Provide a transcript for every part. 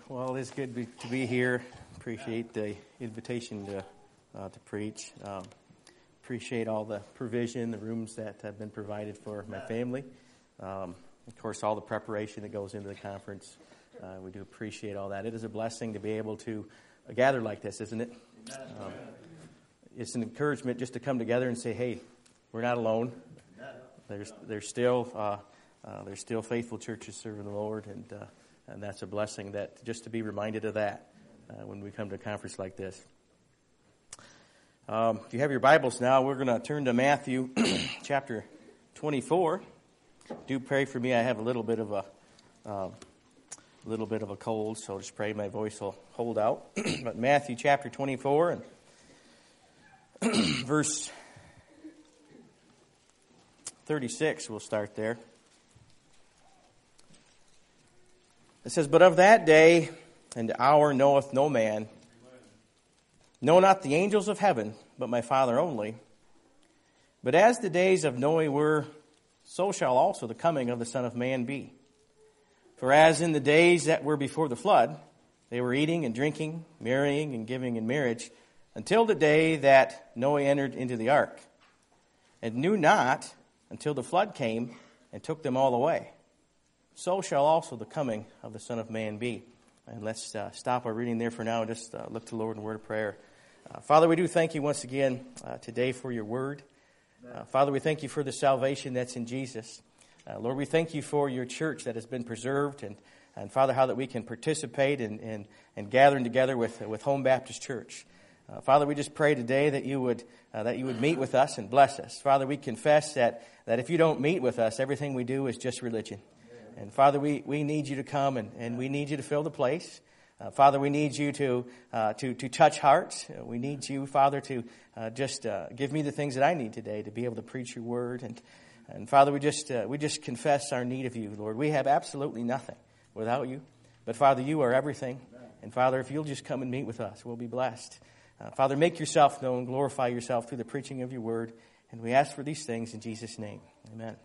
Well, it's good to be here. Appreciate the invitation to preach. Appreciate all the provision, the rooms that have been provided for my family. Of course, all the preparation that goes into the conference. We do appreciate all that. It is a blessing to be able to gather like this, isn't it? It's an encouragement just to come together and say, "Hey, we're not alone. There's still faithful churches serving the Lord," and that's a blessing. That just to be reminded of that when we come to a conference like this. If you have your Bibles now, we're going to turn to Matthew chapter 24. Do pray for me. I have a little bit of a cold, so just pray my voice will hold out. But Matthew chapter 24 and verse 36, we'll start there. It says, "But of that day and hour knoweth no man, no, not the angels of heaven, but my Father only. But as the days of Noah were, so shall also the coming of the Son of Man be. For as in the days that were before the flood, they were eating and drinking, marrying and giving in marriage, until the day that Noah entered into the ark, and knew not until the flood came and took them all away. So shall also the coming of the Son of Man be." And let's stop our reading there for now and just look to the Lord in a word of prayer. Father, we do thank you once again today for your word. Father, we thank you for the salvation that's in Jesus. Lord, we thank you for your church that has been preserved, and Father, how that we can participate in gathering together with Home Baptist Church. Father, we just pray today that you would meet with us and bless us. Father, we confess that if you don't meet with us, everything we do is just religion. And Father, we need you to come and we need you to fill the place. Father, we need you to touch hearts. We need you, Father, to just give me the things that I need today to be able to preach your word. And Father, we just confess our need of you, Lord. We have absolutely nothing without you. But Father, you are everything. And Father, if you'll just come and meet with us, we'll be blessed. Father, make yourself known, glorify yourself through the preaching of your word. And we ask for these things in Jesus' name. Amen.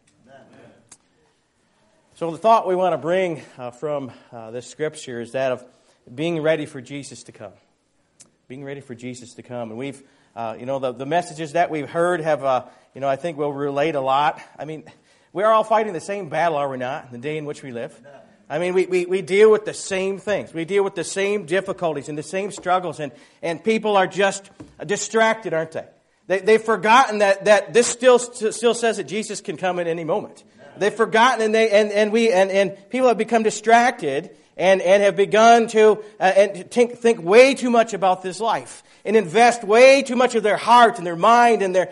So the thought we want to bring from this scripture is that of being ready for Jesus to come. Being ready for Jesus to come. And we've, the messages that we've heard have, I think will relate a lot. I mean, we're all fighting the same battle, are we not, in the day in which we live? I mean, we deal with the same things. We deal with the same difficulties and the same struggles. And people are just distracted, aren't they? They've forgotten that this still says that Jesus can come at any moment. They've forgotten, and people have become distracted and have begun to think way too much about this life and invest way too much of their heart and their mind and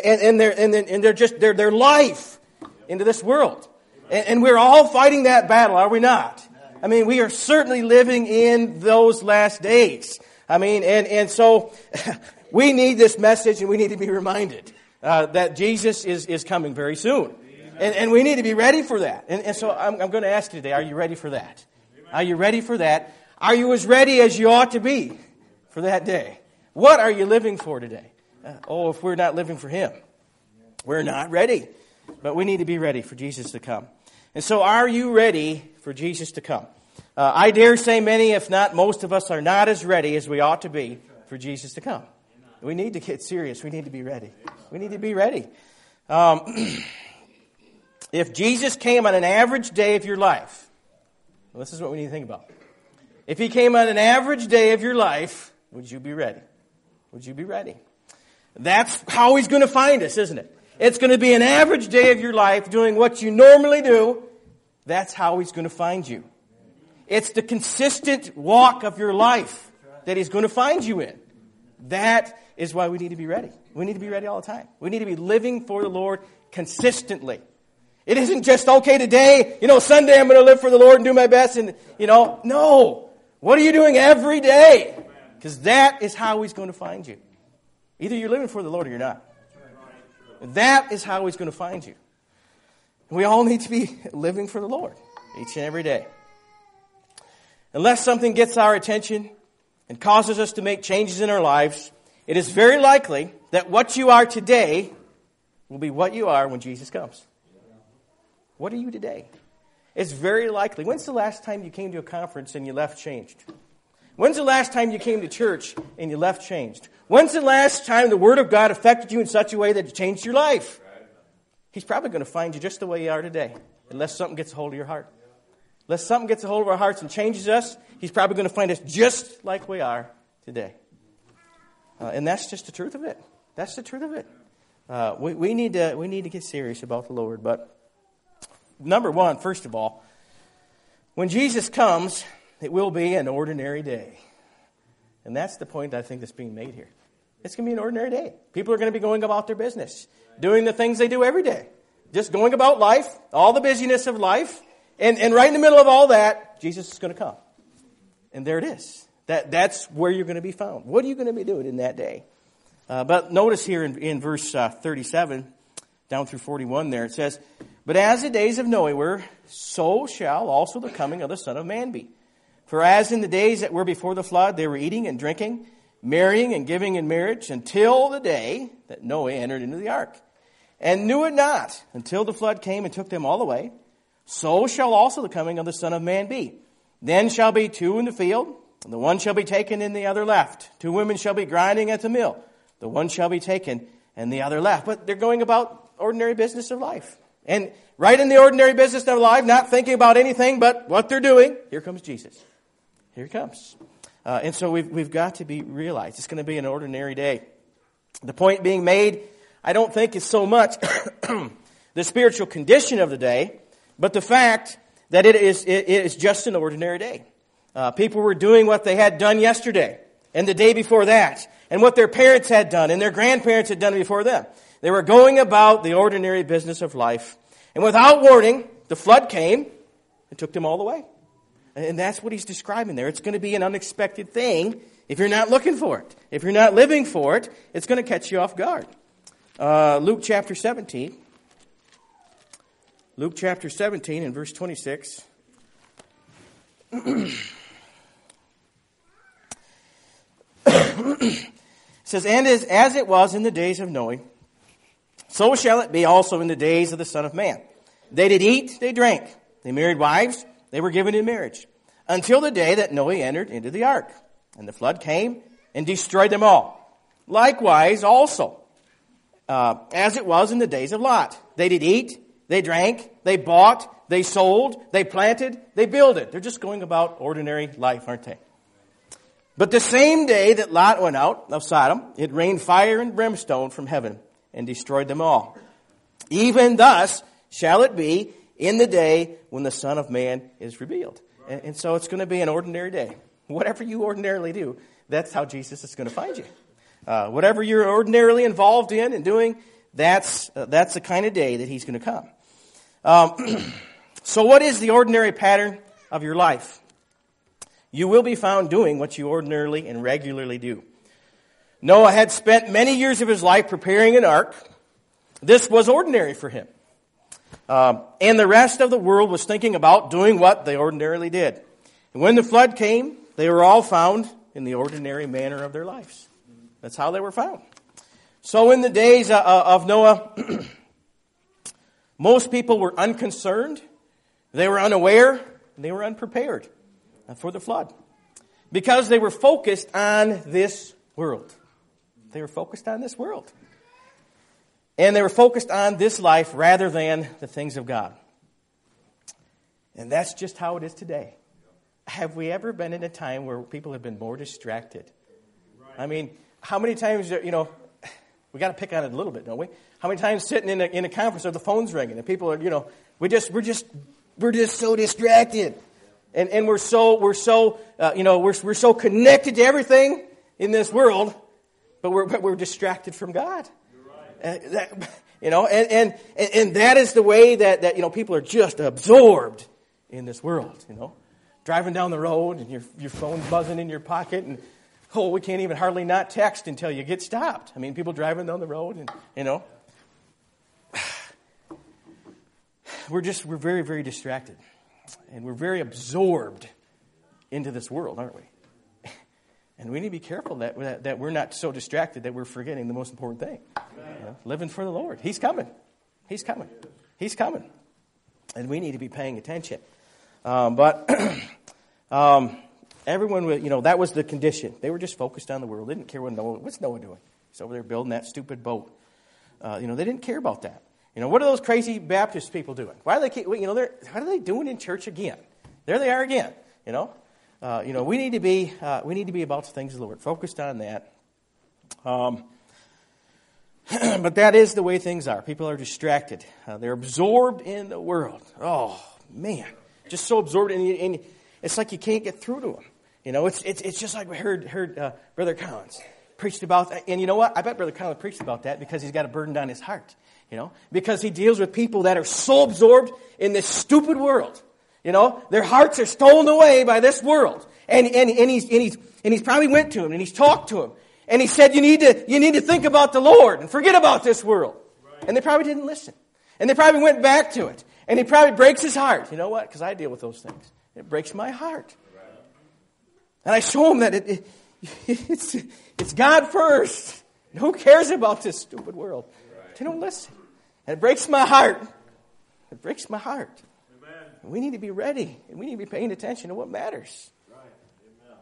their life into this world. And we're all fighting that battle, are we not? I mean, we are certainly living in those last days. I mean, and so we need this message, and we need to be reminded that Jesus is coming very soon. And we need to be ready for that. And so I'm going to ask you today, are you ready for that? Are you ready for that? Are you as ready as you ought to be for that day? What are you living for today? If we're not living for Him, we're not ready. But we need to be ready for Jesus to come. And so are you ready for Jesus to come? I dare say many, if not most of us, are not as ready as we ought to be for Jesus to come. We need to get serious. We need to be ready. We need to be ready. If Jesus came on an average day of your life, well, this is what we need to think about. If He came on an average day of your life, would you be ready? Would you be ready? That's how He's going to find us, isn't it? It's going to be an average day of your life doing what you normally do. That's how He's going to find you. It's the consistent walk of your life that He's going to find you in. That is why we need to be ready. We need to be ready all the time. We need to be living for the Lord consistently. It isn't just, okay, today, Sunday I'm going to live for the Lord and do my best. And, no. What are you doing every day? Because that is how He's going to find you. Either you're living for the Lord or you're not. That is how He's going to find you. We all need to be living for the Lord each and every day. Unless something gets our attention and causes us to make changes in our lives, it is very likely that what you are today will be what you are when Jesus comes. What are you today? it's very likely. When's the last time you came to a conference and you left changed? When's the last time you came to church and you left changed? When's the last time the Word of God affected you in such a way that it changed your life? He's probably going to find you just the way you are today, unless something gets a hold of your heart. Unless something gets a hold of our hearts and changes us, He's probably going to find us just like we are today. And that's just the truth of it. That's the truth of it. We need to get serious about the Lord. But number one, first of all, when Jesus comes, it will be an ordinary day. And that's the point I think that's being made here. It's going to be an ordinary day. People are going to be going about their business, doing the things they do every day. Just going about life, all the busyness of life. And right in the middle of all that, Jesus is going to come. And there it is. That's where you're going to be found. What are you going to be doing in that day? But notice here in verse 37, down through 41 there, it says, "But as the days of Noah were, so shall also the coming of the Son of Man be. For as in the days that were before the flood, they were eating and drinking, marrying and giving in marriage, until the day that Noah entered into the ark, and knew it not, until the flood came and took them all away. So shall also the coming of the Son of Man be. Then shall be two in the field, and the one shall be taken and the other left. Two women shall be grinding at the mill. The one shall be taken and the other left." But they're going about ordinary business of life. And right in the ordinary business of life, not thinking about anything but what they're doing, here comes Jesus. Here he comes. And so we've got to be realized it's going to be an ordinary day. The point being made, I don't think, is so much the spiritual condition of the day, but the fact that it is just an ordinary day. People were doing what they had done yesterday and the day before that, and what their parents had done and their grandparents had done before them. They were going about the ordinary business of life. And without warning, the flood came and took them all away. And that's what he's describing there. It's going to be an unexpected thing if you're not looking for it. If you're not living for it, it's going to catch you off guard. Luke chapter 17. Luke chapter 17 and verse 26. It says, "And as it was in the days of Noah, so shall it be also in the days of the Son of Man. They did eat, they drank, they married wives, they were given in marriage, until the day that Noah entered into the ark. And the flood came and destroyed them all. Likewise also, as it was in the days of Lot. They did eat, they drank, they bought, they sold, they planted, they builded." They're just going about ordinary life, aren't they? "But the same day that Lot went out of Sodom, it rained fire and brimstone from heaven and destroyed them all. Even thus shall it be in the day when the Son of Man is revealed." And so it's going to be an ordinary day. Whatever you ordinarily do, that's how Jesus is going to find you. Whatever you're ordinarily involved in and doing, that's the kind of day that he's going to come. So what is the ordinary pattern of your life? You will be found doing what you ordinarily and regularly do. Noah had spent many years of his life preparing an ark. This was ordinary for him. And the rest of the world was thinking about doing what they ordinarily did. And when the flood came, they were all found in the ordinary manner of their lives. That's how they were found. So in the days of Noah, most people were unconcerned, they were unaware, and they were unprepared for the flood. Because they were focused on this world. They were focused on this world. And they were focused on this life rather than the things of God. And that's just how it is today. Have we ever been in a time where people have been more distracted? I mean, how many times, we got to pick on it a little bit, don't we? How many times sitting in a conference or the phone's ringing and people are, we're just so distracted. And we're so connected to everything in this world, but we're distracted from God. And that is the way that people are just absorbed in this world. Driving down the road and your phone's buzzing in your pocket, and we can't even hardly not text until you get stopped. I mean, people driving down the road, and we're very, very distracted, and we're very absorbed into this world, aren't we? And we need to be careful that we're not so distracted that we're forgetting the most important thing. Living for the Lord. He's coming. He's coming. He's coming. And we need to be paying attention. But everyone, that was the condition. They were just focused on the world. They didn't care what's Noah doing. He's over there building that stupid boat. They didn't care about that. What are those crazy Baptist people doing? Why are they? What are they doing in church again? There they are again. We need to be about the things of the Lord, focused on that. But that is the way things are. People are distracted. They're absorbed in the world. Oh man, just so absorbed, and it's like you can't get through to them. It's just like we heard Brother Collins preached about that. And you know what? I bet Brother Collins preached about that because he's got a burden on his heart. Because he deals with people that are so absorbed in this stupid world. Their hearts are stolen away by this world. And he's probably went to him and he's talked to him. And he said, you need to think about the Lord and forget about this world. Right. And they probably didn't listen. And they probably went back to it. And he probably breaks his heart. You know what? Because I deal with those things. It breaks my heart. Right. And I show him that it's God first. Who cares about this stupid world? Right. They don't listen. And it breaks my heart. It breaks my heart. Amen. And we need to be ready. And we need to be paying attention to what matters. Right. Amen.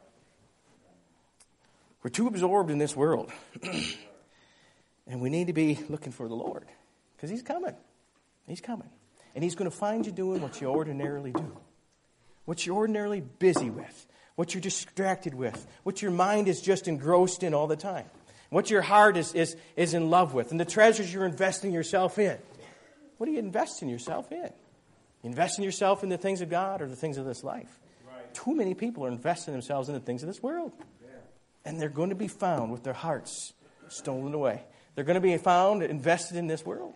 We're too absorbed in this world. And we need to be looking for the Lord. Because He's coming. He's coming. And He's going to find you doing what you ordinarily do. What you're ordinarily busy with. What you're distracted with. What your mind is just engrossed in all the time. What your heart is in love with. And the treasures you're investing yourself in. What are you investing yourself in? You investing yourself in the things of God or the things of this life? Right. Too many people are investing themselves in the things of this world. Yeah. And they're going to be found with their hearts stolen away. They're going to be found invested in this world.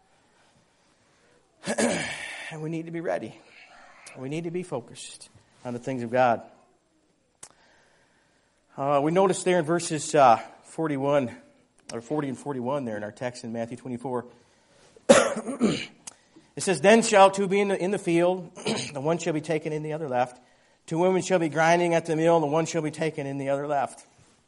And we need to be ready. We need to be focused on the things of God. We notice there in verses 41 or 40 and 41 there in our text in Matthew 24. It says, "Then shall two be in the field, the one shall be taken in the other left. Two women shall be grinding at the mill, and the one shall be taken in the other left."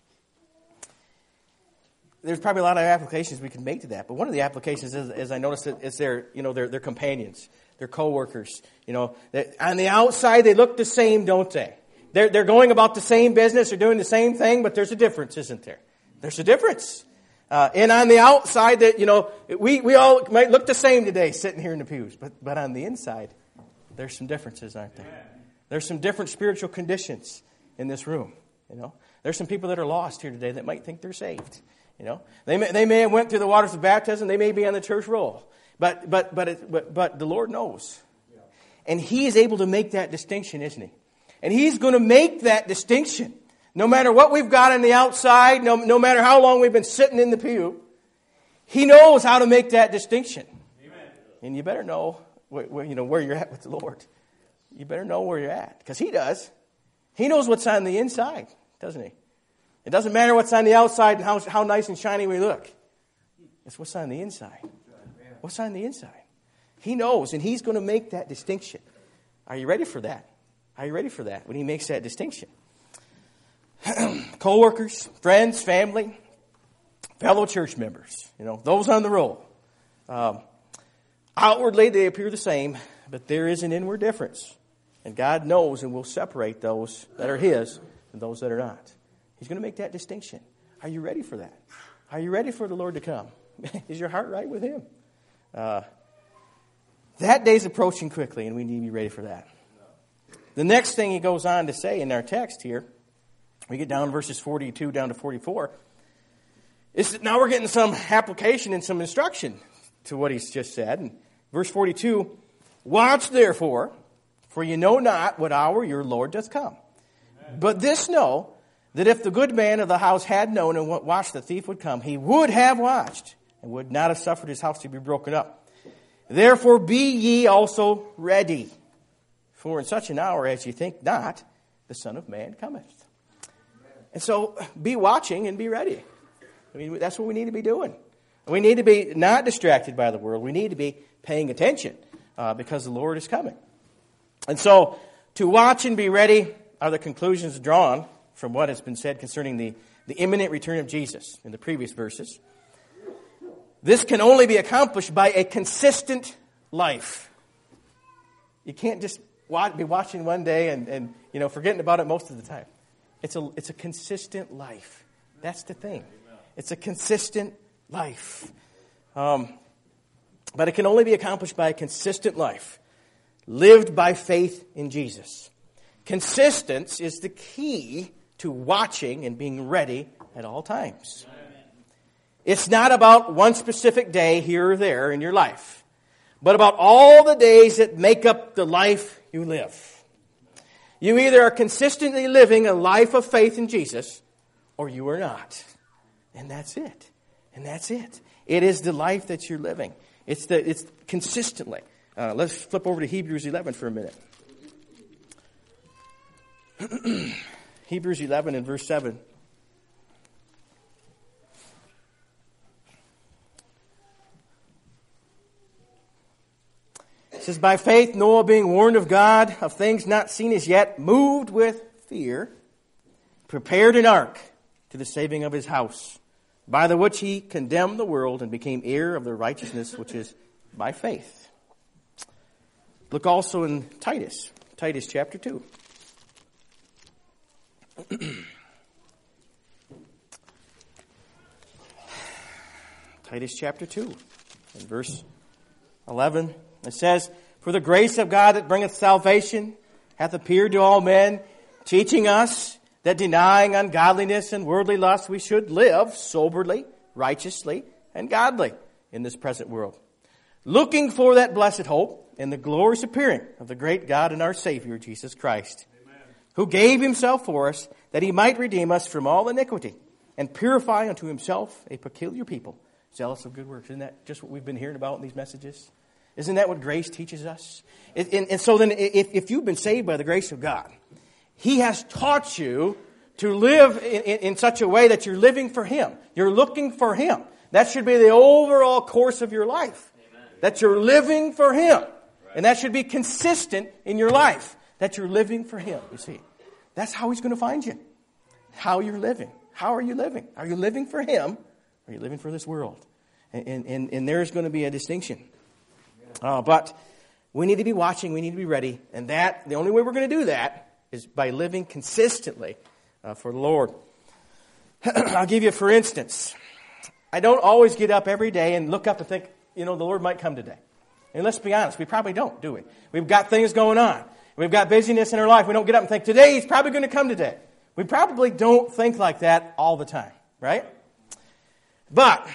There's probably a lot of applications we can make to that, but one of the applications is, as I noticed, is their companions, their co-workers. On the outside they look the same, don't they? They're going about the same business, they're doing the same thing, but there's a difference, isn't there? There's a difference. And on the outside, that we all might look the same today, sitting here in the pews, but on the inside, there's some differences, aren't there? There's some different spiritual conditions in this room. There's some people that are lost here today that might think they're saved. They may have went through the waters of baptism, they may be on the church roll, but the Lord knows, and He is able to make that distinction, isn't He? And He's going to make that distinction. No matter what we've got on the outside, no matter how long we've been sitting in the pew, He knows how to make that distinction. Amen. And you better know where you're at with the Lord. You better know where you're at, because He does. He knows what's on the inside, doesn't He? It doesn't matter what's on the outside and how nice and shiny we look. It's what's on the inside. What's on the inside? He knows, and He's going to make that distinction. Are you ready for that? Are you ready for that when He makes that distinction? Co-workers, friends, family, fellow church members, those on the roll. Outwardly, they appear the same, but there is an inward difference. And God knows and will separate those that are His and those that are not. He's going to make that distinction. Are you ready for that? Are you ready for the Lord to come? Is your heart right with Him? That day's approaching quickly, and we need to be ready for that. The next thing he goes on to say in our text here, we get down verses 42 down to 44, is that now we're getting some application and some instruction to what he's just said. In verse 42, "Watch therefore, for you know not what hour your Lord doth come. Amen. But this know, that if the good man of the house had known and what watch the thief would come, he would have watched, and would not have suffered his house to be broken up. Therefore be ye also ready. For in such an hour as ye think not, the Son of Man cometh." And so be watching and be ready. That's what we need to be doing. We need to be not distracted by the world. We need to be paying attention because the Lord is coming. And so to watch and be ready are the conclusions drawn from what has been said concerning the imminent return of Jesus in the previous verses. This can only be accomplished by a consistent life. You can't just be watching one day and forgetting about it most of the time. It's a consistent life. That's the thing. It's a consistent life. But it can only be accomplished by a consistent life, lived by faith in Jesus. Consistency is the key to watching and being ready at all times. It's not about one specific day here or there in your life, but about all the days that make up the life you live. You either are consistently living a life of faith in Jesus, or you are not. And that's it. And that's it. It is the life that you're living. It's consistently. Let's flip over to Hebrews 11 for a minute. Hebrews 11 and verse 7. It says, by faith Noah, being warned of God of things not seen as yet, moved with fear, prepared an ark to the saving of his house, by the which he condemned the world and became heir of the righteousness which is by faith. Look also in Titus chapter 2. Titus chapter 2 and verse 11. It says, for the grace of God that bringeth salvation hath appeared to all men, teaching us that denying ungodliness and worldly lust, we should live soberly, righteously, and godly in this present world, looking for that blessed hope and the glorious appearing of the great God and our Savior, Jesus Christ, Amen, who gave himself for us, that he might redeem us from all iniquity and purify unto himself a peculiar people, zealous of good works. Isn't that just what we've been hearing about in these messages? Isn't that what grace teaches us? And so then if you've been saved by the grace of God, he has taught you to live in such a way that you're living for him. You're looking for him. That should be the overall course of your life. Amen. That you're living for him. Right. And that should be consistent in your life. That you're living for him, you see. That's how he's going to find you. How you're living. How are you living? Are you living for him? Or are you living for this world? And there's going to be a distinction. But we need to be watching. We need to be ready. And the only way we're going to do that is by living consistently for the Lord. I'll give you, for instance, I don't always get up every day and look up and think, the Lord might come today. And let's be honest, we probably don't, do we? We've got things going on. We've got busyness in our life. We don't get up and think, today he's probably going to come today. We probably don't think like that all the time, right? But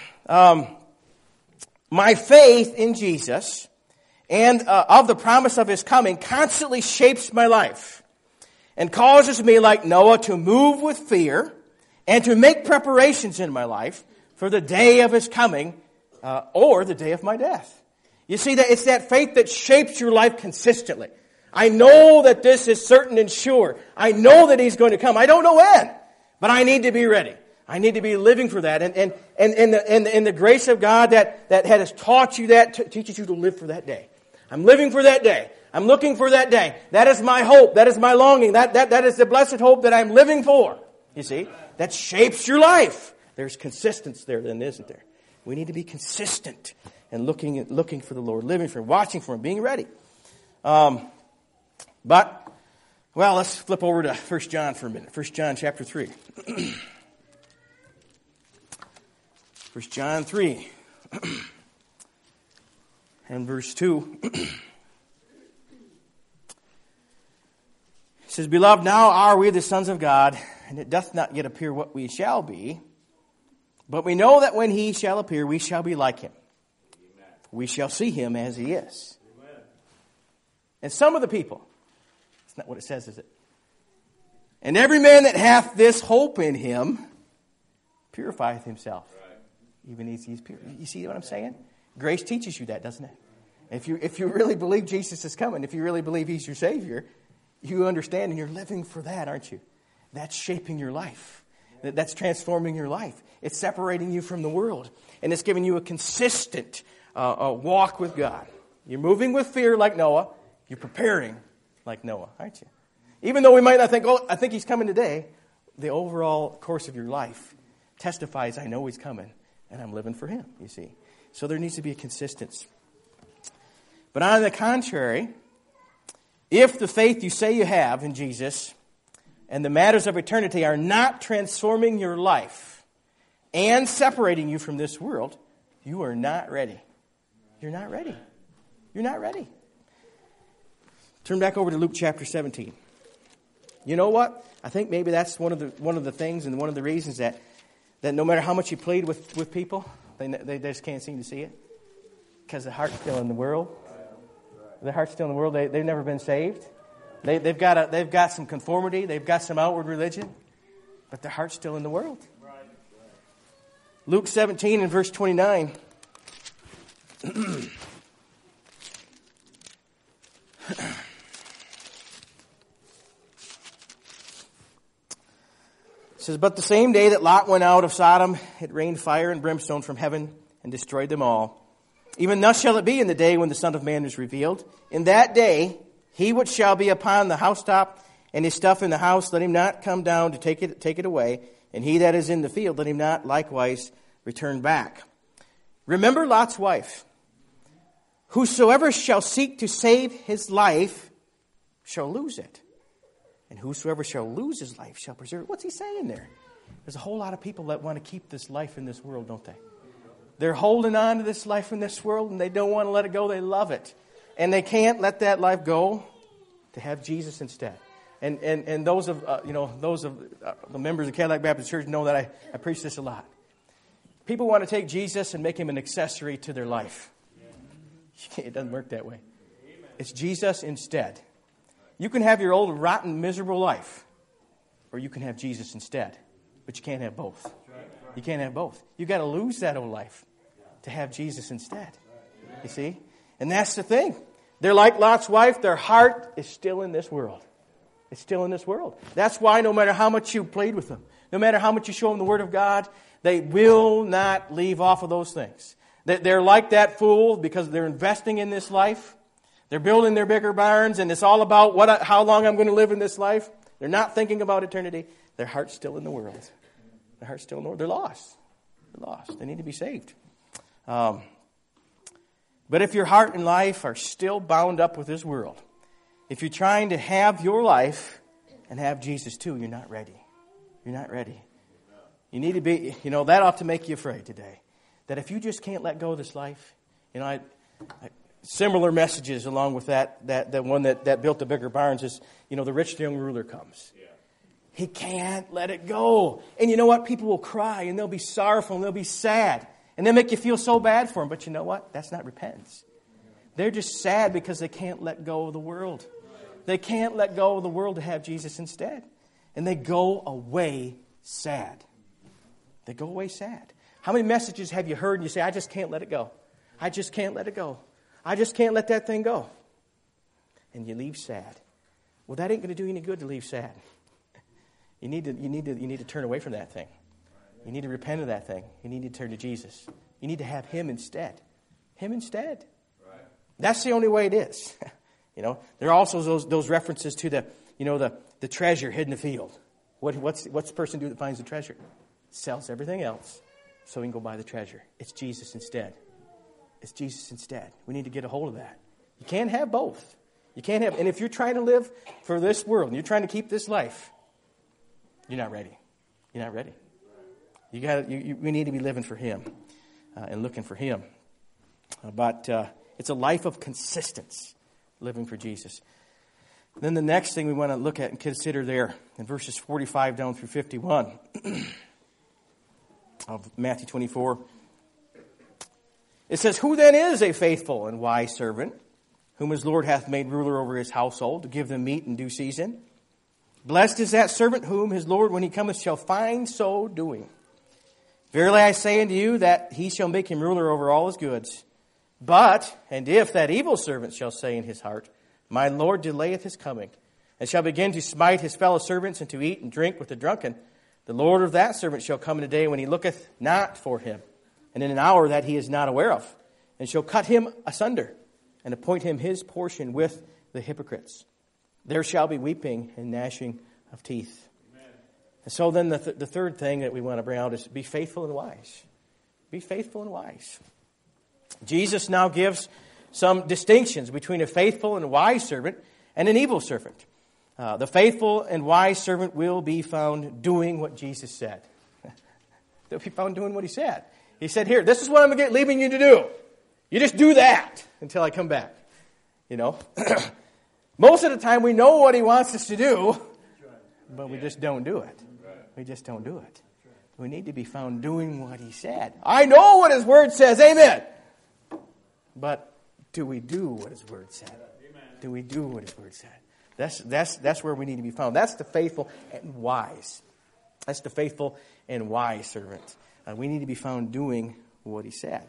my faith in Jesus and of the promise of his coming constantly shapes my life and causes me, like Noah, to move with fear and to make preparations in my life for the day of his coming or the day of my death. You see, that it's that faith that shapes your life consistently. I know that this is certain and sure. I know that he's going to come. I don't know when, but I need to be ready. I need to be living for that. And the grace of God that has taught you that teaches you to live for that day. I'm living for that day. I'm looking for that day. That is my hope. That is my longing. That is the blessed hope that I'm living for. You see, that shapes your life. There's consistency there, then, isn't there? We need to be consistent and looking for the Lord, living for him, watching for him, being ready. But let's flip over to 1 John for a minute. 1 John chapter 3. 1 John 3 and verse 2. It says, beloved, now are we the sons of God, and it doth not yet appear what we shall be. But we know that when he shall appear, we shall be like him. Amen. We shall see him as he is. Amen. And some of the people, it's not what it says, is it? And every man that hath this hope in him purifieth himself. Right. Even as he's pure. You see what I'm saying? Grace teaches you that, doesn't it? If you really believe Jesus is coming, if you really believe he's your Savior, you understand and you're living for that, aren't you? That's shaping your life. That's transforming your life. It's separating you from the world. And it's giving you a consistent walk with God. You're moving with fear like Noah. You're preparing like Noah, aren't you? Even though we might not think, I think he's coming today, the overall course of your life testifies, I know he's coming, and I'm living for him, you see. So there needs to be a consistency. But on the contrary, If the faith you say you have in Jesus and the matters of eternity are not transforming your life and separating you from this world, you are not ready. You're not ready. You're not ready. Turn back over to Luke chapter 17. You know what? I think maybe that's one of the things and one of the reasons that no matter how much you plead with people, they just can't seem to see it. Because the heart's still in the world. The heart's still in the world. They've never been saved. They've got some conformity. They've got some outward religion. But their heart's still in the world. Luke 17 and verse 29. It says, but the same day that Lot went out of Sodom, it rained fire and brimstone from heaven and destroyed them all. Even thus shall it be in the day when the Son of Man is revealed. In that day, he which shall be upon the housetop and his stuff in the house, let him not come down to take it away. And he that is in the field, let him not likewise return back. Remember Lot's wife. Whosoever shall seek to save his life shall lose it. And whosoever shall lose his life shall preserve it. What's he saying there? There's a whole lot of people that want to keep this life in this world, don't they? They're holding on to this life in this world and they don't want to let it go. They love it. And they can't let that life go to have Jesus instead. And those of the members of Cadillac Baptist Church know that I preach this a lot. People want to take Jesus and make him an accessory to their life. It doesn't work that way. It's Jesus instead. You can have your old, rotten, miserable life, or you can have Jesus instead. But you can't have both. You can't have both. You've got to lose that old life to have Jesus instead. You see? And that's the thing. They're like Lot's wife. Their heart is still in this world. It's still in this world. That's why no matter how much you plead with them, no matter how much you show them the Word of God, they will not leave off of those things. They're like that fool because they're investing in this life. They're building their bigger barns, and it's all about how long I'm going to live in this life. They're not thinking about eternity. Their heart's still in the world. Their heart's still in the world. They're lost. They're lost. They need to be saved. But if your heart and life are still bound up with this world, if you're trying to have your life and have Jesus too, you're not ready. You're not ready. You need to be, that ought to make you afraid today. That if you just can't let go of this life, similar messages along with that one that built the bigger barns is, the rich young ruler comes. Yeah. He can't let it go. And you know what? People will cry and they'll be sorrowful and they'll be sad. And they'll make you feel so bad for them. But you know what? That's not repentance. They're just sad because they can't let go of the world. They can't let go of the world to have Jesus instead. And they go away sad. They go away sad. How many messages have you heard and you say, I just can't let it go. I just can't let it go. I just can't let that thing go. And you leave sad. Well, that ain't going to do you any good to leave sad. You need to turn away from that thing. You need to repent of that thing. You need to turn to Jesus. You need to have Him instead. Him instead. Right. That's the only way it is. There are also those references to the treasure hidden in the field. What's the person do that finds the treasure? Sells everything else so he can go buy the treasure. It's Jesus instead. It's Jesus instead. We need to get a hold of that. You can't have both. You can't have, and if you're trying to live for this world and you're trying to keep this life, you're not ready. You're not ready. We need to be living for Him and looking for Him. But it's a life of consistency, living for Jesus. Then the next thing we want to look at and consider there in verses 45 down through 51 of Matthew 24. It says, who then is a faithful and wise servant, whom his Lord hath made ruler over his household, to give them meat in due season? Blessed is that servant whom his Lord, when he cometh, shall find so doing. Verily I say unto you, that he shall make him ruler over all his goods. But, and if that evil servant shall say in his heart, my Lord delayeth his coming, and shall begin to smite his fellow servants, and to eat and drink with the drunken, the Lord of that servant shall come in a day when he looketh not for him, and in an hour that he is not aware of, and shall cut him asunder, and appoint him his portion with the hypocrites. There shall be weeping and gnashing of teeth. Amen. And so then the third thing that we want to bring out is be faithful and wise. Be faithful and wise. Jesus now gives some distinctions between a faithful and wise servant, and an evil servant. The faithful and wise servant will be found doing what Jesus said. They'll be found doing what he said. He said, here, this is what I'm leaving you to do. You just do that until I come back. You know, most of the time we know what he wants us to do, but we just don't do it. We just don't do it. We need to be found doing what he said. I know what his word says. Amen. But do we do what his word said? Do we do what his word said? That's where we need to be found. That's the faithful and wise. That's the faithful and wise servant. We need to be found doing what he said.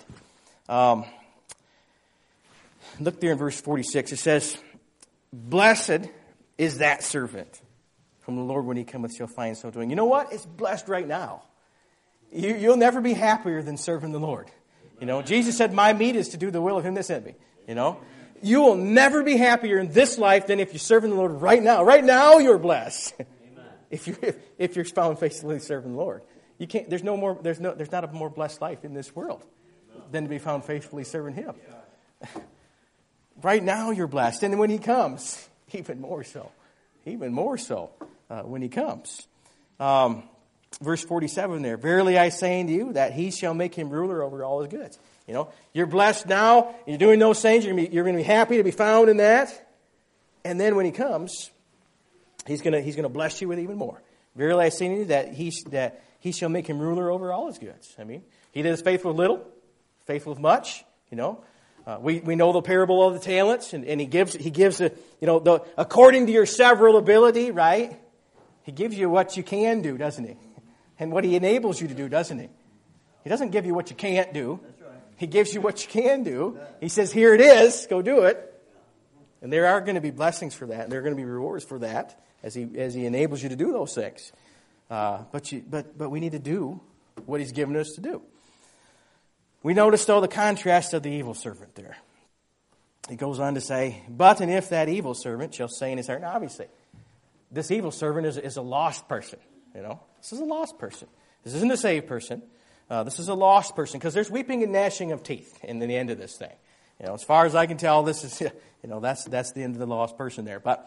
Look there in verse 46. It says, blessed is that servant whom the Lord when he cometh shall find so doing. You know what? It's blessed right now. You'll never be happier than serving the Lord. You know, Jesus said, my meat is to do the will of him that sent me. You know, you will never be happier in this life than if you're serving the Lord right now. Right now, you're blessed. If you're found faithfully serving the Lord, you can't. There's not a more blessed life in this world than to be found faithfully serving Him. Right now, you're blessed, and when He comes, even more so. When He comes. Verse 47 there. Verily I say unto you that He shall make him ruler over all His goods. You know, you're blessed now. You're doing those things. You're going to be happy to be found in that. And then when He comes, He's going to bless you with even more. Verily I say unto you that He shall make him ruler over all His goods. I mean, he that is faithful with little, faithful with much. You know, we know the parable of the talents, and he gives according to your several ability, right? He gives you what you can do, doesn't He? And what He enables you to do, doesn't He? He doesn't give you what you can't do. He gives you what you can do. He says, here it is, go do it. And there are going to be blessings for that, and there are going to be rewards for that as He enables you to do those things. But we need to do what He's given us to do. We notice, though, the contrast of the evil servant there. He goes on to say, but and if that evil servant shall say in his heart, now obviously, this evil servant is a lost person. You know, this is a lost person. This isn't a saved person. This is a lost person, because there's weeping and gnashing of teeth in the end of this thing. You know, as far as I can tell, this is, that's the end of the lost person there. But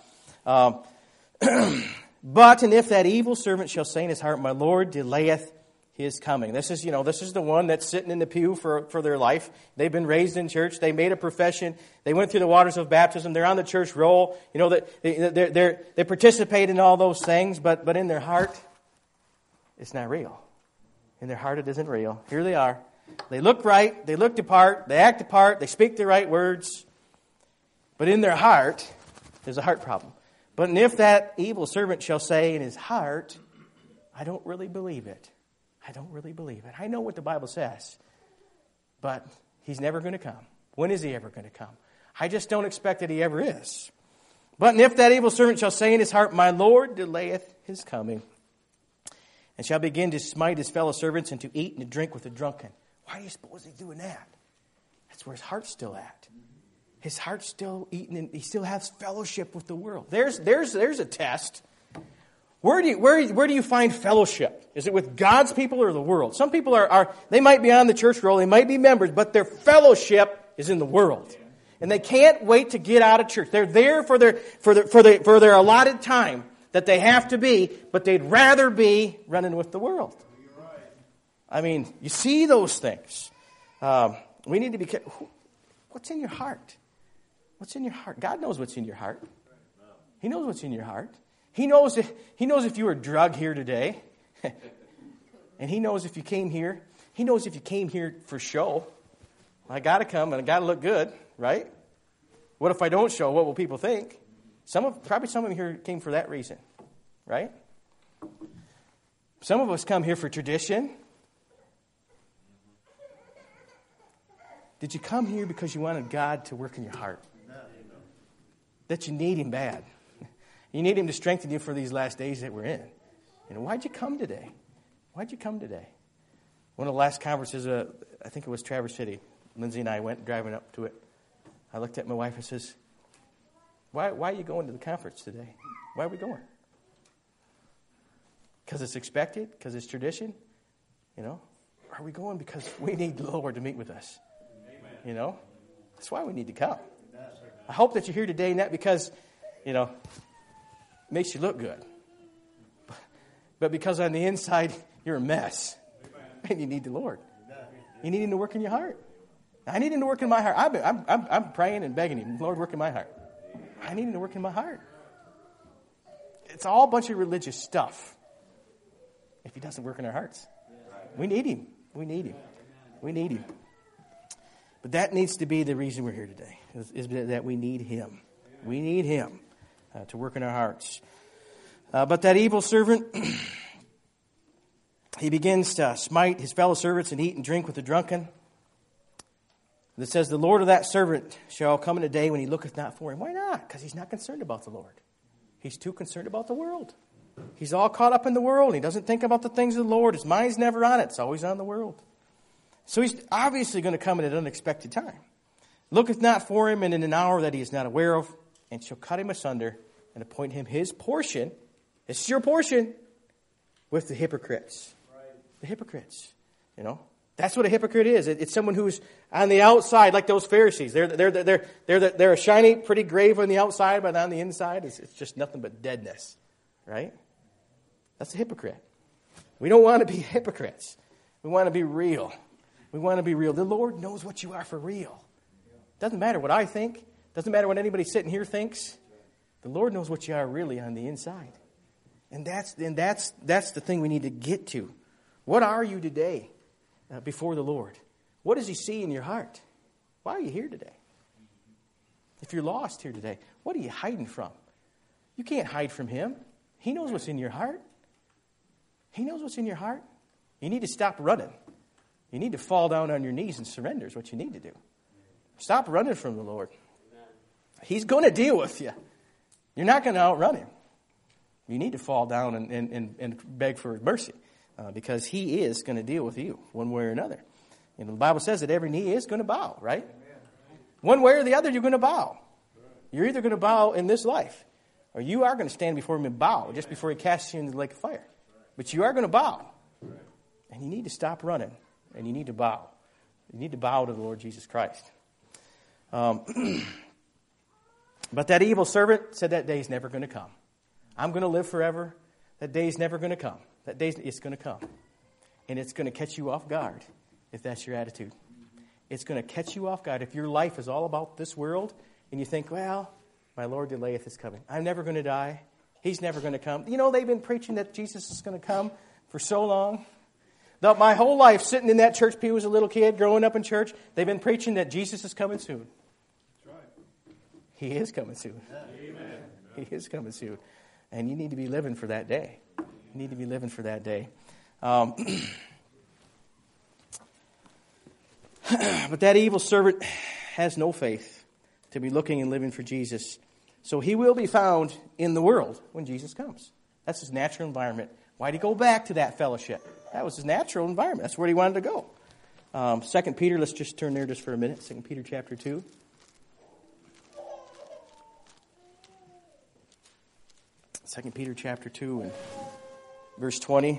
and if that evil servant shall say in his heart, my Lord delayeth His coming. This is the one that's sitting in the pew for their life. They've been raised in church. They made a profession. They went through the waters of baptism. They're on the church roll. You know, they participate in all those things, but in their heart, it's not real. In their heart, it isn't real. Here they are. They look right. They look the part. They act the part. They speak the right words. But in their heart, there's a heart problem. But and if that evil servant shall say in his heart, I don't really believe it. I don't really believe it. I know what the Bible says, but He's never going to come. When is He ever going to come? I just don't expect that He ever is. But and if that evil servant shall say in his heart, my Lord delayeth His coming, and shall begin to smite his fellow servants and to eat and to drink with the drunken. Why do you suppose he's doing that? That's where his heart's still at. His heart's still eating, and he still has fellowship with the world. There's a test. Where do you find fellowship? Is it with God's people or the world? Some people they might be on the church roll, they might be members, but their fellowship is in the world. And they can't wait to get out of church. They're there for their allotted time that they have to be, but they'd rather be running with the world. I mean, you see those things. We need to be careful. What's in your heart? What's in your heart? God knows what's in your heart. He knows what's in your heart. He knows if you were drugged here today. And He knows if you came here. He knows if you came here for show. I got to come and I got to look good, right? What if I don't show? What will people think? Probably some of you here came for that reason, right? Some of us come here for tradition. Did you come here because you wanted God to work in your heart? That you need Him bad. You need Him to strengthen you for these last days that we're in. You know, why'd you come today? Why'd you come today? One of the last conferences, I think it was Traverse City. Lindsay and I went driving up to it. I looked at my wife and says, Why are you going to the conference today? Why are we going? Because it's expected? Because it's tradition? You know? Are we going because we need the Lord to meet with us? Amen. You know? That's why we need to come. I hope that you're here today not because makes you look good. But because on the inside, you're a mess. And you need the Lord. You need Him to work in your heart. I need Him to work in my heart. I'm praying and begging Him, Lord, work in my heart. I need Him to work in my heart. It's all a bunch of religious stuff if He doesn't work in our hearts. We need Him. We need Him. We need Him. But that needs to be the reason we're here today, is that we need Him. We need Him to work in our hearts. But that evil servant, he begins to smite his fellow servants and eat and drink with the drunken. It says, the Lord of that servant shall come in a day when he looketh not for him. Why not? Because he's not concerned about the Lord. He's too concerned about the world. He's all caught up in the world. He doesn't think about the things of the Lord. His mind's never on it. It's always on the world. So he's obviously going to come at an unexpected time. Looketh not for him, and in an hour that he is not aware of, and shall cut him asunder and appoint him his portion. This is your portion with the hypocrites. Right. The hypocrites, That's what a hypocrite is. It's someone who's on the outside, like those Pharisees. They're a shiny, pretty grave on the outside, but on the inside, it's just nothing but deadness, right? That's a hypocrite. We don't want to be hypocrites. We want to be real. We want to be real. The Lord knows what you are for real. Doesn't matter what I think. Doesn't matter what anybody sitting here thinks. The Lord knows what you are really on the inside, and that's the thing we need to get to. What are you today? Before the Lord. What does He see in your heart? Why are you here today? If you're lost here today, what are you hiding from? You can't hide from Him. He knows what's in your heart. He knows what's in your heart. You need to stop running. You need to fall down on your knees and surrender is what you need to do. Stop running from the Lord. He's going to deal with you. You're not going to outrun Him. You need to fall down and beg for His mercy. Because He is going to deal with you one way or another. The Bible says that every knee is going to bow, right? One way or the other, you're going to bow. You're either going to bow in this life, or you are going to stand before Him and bow just before He casts you into the lake of fire. But you are going to bow. And you need to stop running, and you need to bow. You need to bow to the Lord Jesus Christ. But that evil servant said that day is never going to come. I'm going to live forever. That day is never going to come. That day, it's going to come. And it's going to catch you off guard if that's your attitude. It's going to catch you off guard. If your life is all about this world and you think, well, my Lord delayeth His coming. I'm never going to die. He's never going to come. They've been preaching that Jesus is going to come for so long. My whole life sitting in that church pew as a little kid, growing up in church, they've been preaching that Jesus is coming soon. That's right. He is coming soon. Amen. He is coming soon. And you need to be living for that day. You need to be living for that day. But that evil servant has no faith to be looking and living for Jesus. So he will be found in the world when Jesus comes. That's his natural environment. Why did he go back to that fellowship? That was his natural environment. That's where he wanted to go. 2 Peter, let's just turn there just for a minute. 2 Peter chapter 2. 2 Peter chapter 2 and verse 20.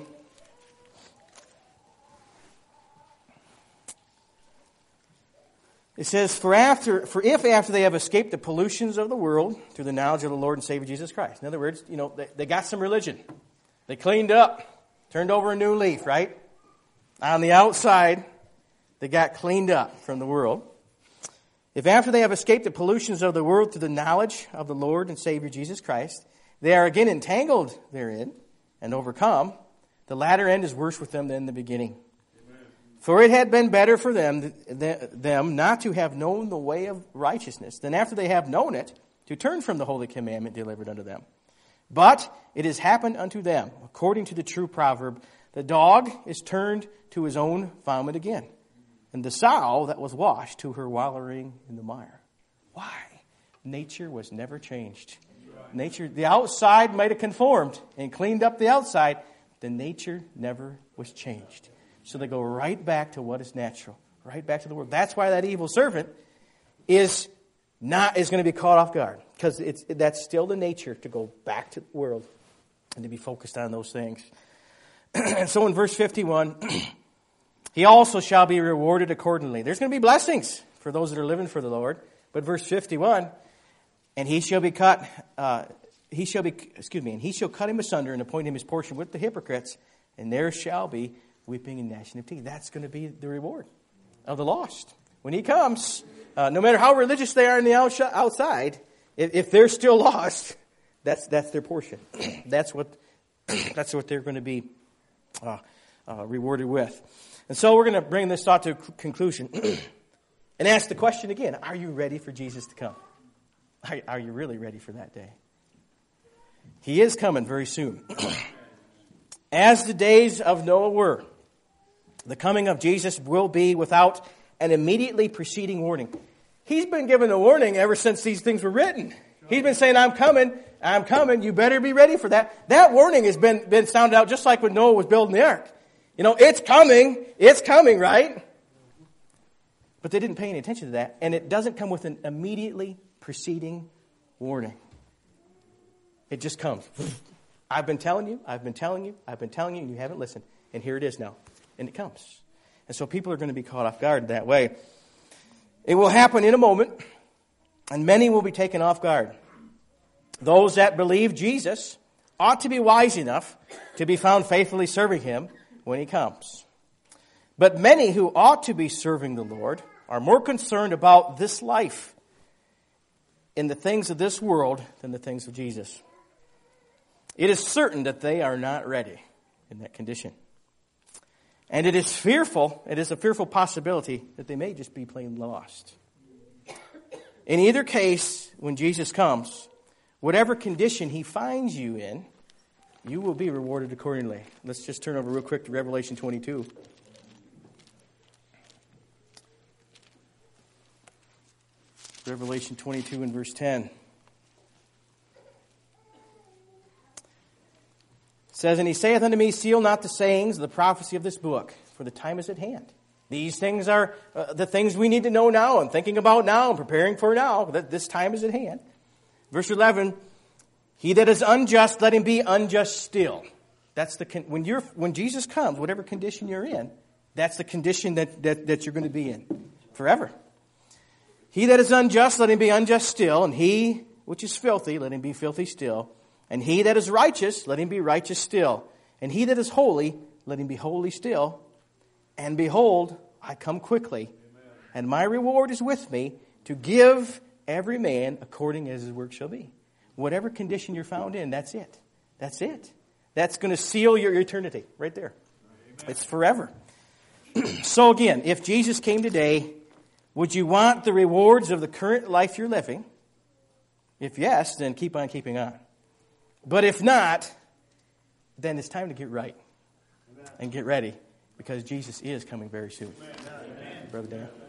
It says, For if after they have escaped the pollutions of the world through the knowledge of the Lord and Savior Jesus Christ. In other words, they got some religion. They cleaned up, turned over a new leaf, right? On the outside, they got cleaned up from the world. If after they have escaped the pollutions of the world through the knowledge of the Lord and Savior Jesus Christ, they are again entangled therein and overcome, the latter end is worse with them than the beginning. Amen. For it had been better for them not to have known the way of righteousness than after they have known it to turn from the holy commandment delivered unto them. But it has happened unto them, according to the true proverb, the dog is turned to his own vomit again, and the sow that was washed to her wallowing in the mire. Why? Nature was never changed. Nature, the outside might have conformed and cleaned up the outside. The nature never was changed. So they go right back to what is natural, right back to the world. That's why that evil servant is going to be caught off guard, because that's still the nature to go back to the world and to be focused on those things. And so in verse 51, he also shall be rewarded accordingly. There's going to be blessings for those that are living for the Lord. But verse 51, And he shall cut him asunder and appoint him his portion with the hypocrites, and there shall be weeping and gnashing of teeth. That's going to be the reward of the lost. When he comes, no matter how religious they are on the outside, if they're still lost, that's their portion. That's what they're going to be rewarded with. And so we're going to bring this thought to conclusion and ask the question again: are you ready for Jesus to come? Are you really ready for that day? He is coming very soon. As the days of Noah were, the coming of Jesus will be without an immediately preceding warning. He's been given a warning ever since these things were written. He's been saying, I'm coming, you better be ready for that. That warning has been sounded out just like when Noah was building the ark. It's coming, right? But they didn't pay any attention to that, and it doesn't come with an immediately preceding warning. It just comes. I've been telling you, and you haven't listened. And here it is now. And it comes. And so people are going to be caught off guard that way. It will happen in a moment, and many will be taken off guard. Those that believe Jesus ought to be wise enough to be found faithfully serving him when he comes. But many who ought to be serving the Lord are more concerned about this life in the things of this world than the things of Jesus. It is certain that they are not ready in that condition. And it is a fearful possibility that they may just be plain lost. In either case, when Jesus comes, whatever condition he finds you in, you will be rewarded accordingly. Let's just turn over real quick to Revelation 22. Revelation 22 and verse 10. It says, And he saith unto me, Seal not the sayings of the prophecy of this book, for the time is at hand. These things are the things we need to know now and thinking about now and preparing for now, that this time is at hand. Verse 11, He that is unjust, let him be unjust still. That's when Jesus comes, whatever condition you're in, that's the condition that you're going to be in forever. He that is unjust, let him be unjust still, and he which is filthy, let him be filthy still. And he that is righteous, let him be righteous still. And he that is holy, let him be holy still. And behold, I come quickly, and my reward is with me to give every man according as his work shall be. Whatever condition you're found in, that's it. That's it. That's going to seal your eternity right there. Amen. It's forever. So again, if Jesus came today, would you want the rewards of the current life you're living? If yes, then keep on keeping on. But if not, then it's time to get right and get ready, because Jesus is coming very soon. Amen. Brother Dan.